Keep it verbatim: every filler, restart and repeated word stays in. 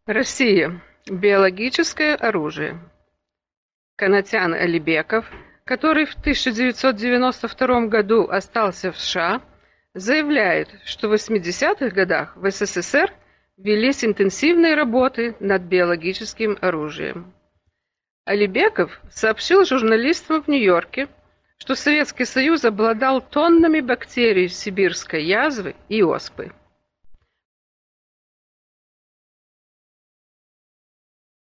Россия. Биологическое оружие. Канатян Алибеков, который в тысяча девятьсот девяносто втором году остался в США, заявляет, что в восьмидесятых годах в СССР велись интенсивные работы над биологическим оружием. Алибеков сообщил журналистам в Нью-Йорке, что Советский Союз обладал тоннами бактерий сибирской язвы и оспы.